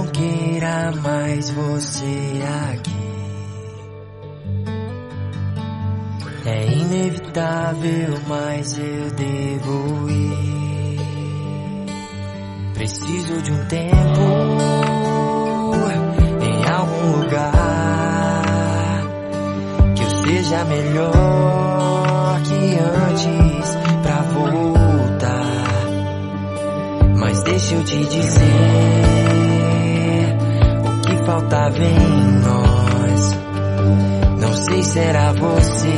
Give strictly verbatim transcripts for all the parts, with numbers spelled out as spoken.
não queira mais você aqui. É inevitável, mas eu devo ir. Preciso de um tempo em algum lugar que eu seja melhor que antes pra voltar. Mas deixa eu te dizer, o que faltava em nós. Não sei se era você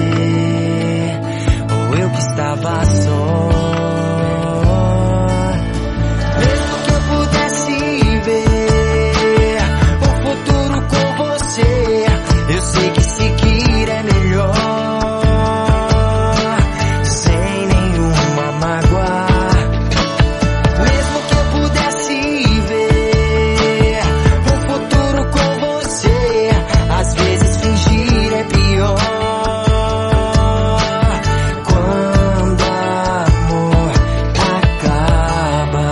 ou eu que estava só. Mesmo que eu pudesse ver o futuro com você, eu sei que seguir é melhor, sem nenhuma mágoa. Mesmo que eu pudesse ver o futuro com você, às vezes fingir é pior. Quando amor acaba,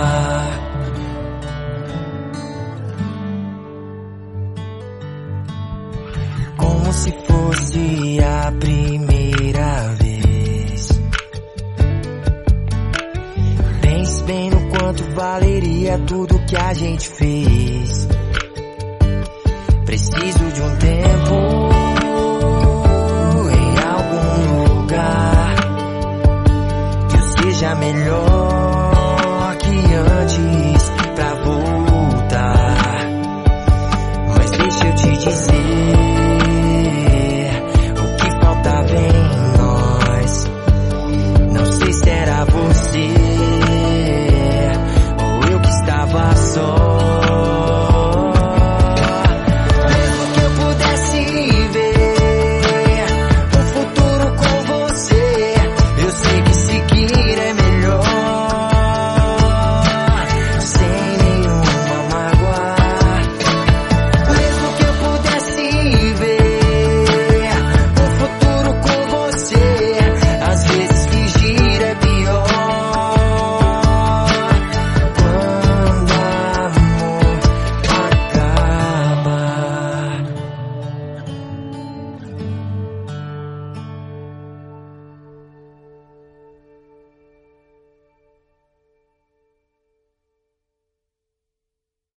como se fosse a primeira vez. Pense bem no quanto valeria tudo que a gente fez. Preciso de um tempo